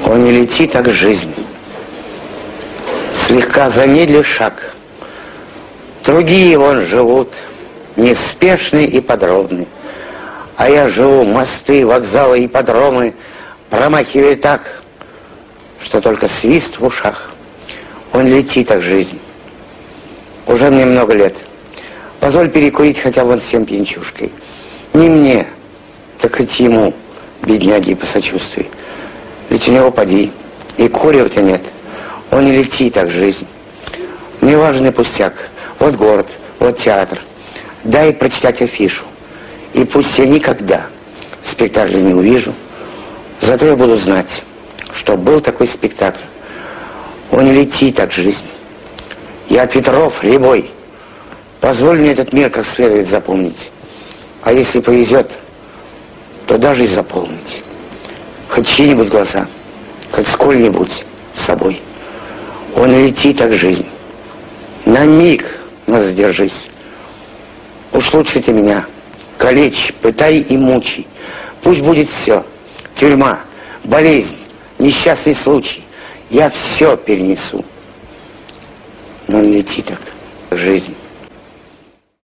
Он не летит, так жизнь. Слегка замедли шаг. Другие вон живут, неспешны и подробны. А я живу, мосты, вокзалы и подромы промахиваю так, что только свист в ушах. Он летит, так жизнь. Уже мне много лет. Позволь перекурить хотя бы всем пьянчушкой. Не мне, так хоть ему, бедняги, посочувствуй. Ведь у него поди, и курева-то нет. Он не летит, так жизнь. Мне важный пустяк. Вот город, вот театр. Дай прочитать афишу. И пусть я никогда спектакля не увижу, зато я буду знать, что был такой спектакль. Он не летит, так жизнь. Я от ветров рябой. Позволь мне этот мир как следует запомнить. А если повезет, то даже и заполнить. Хоть чьи-нибудь глаза, хоть сколь-нибудь с собой. Он летит, так жизнь. На миг, но задержись. Уж лучше ты меня калечь, пытай и мучай. Пусть будет все. Тюрьма, болезнь, несчастный случай. Я все перенесу. Но он летит, так жизнь.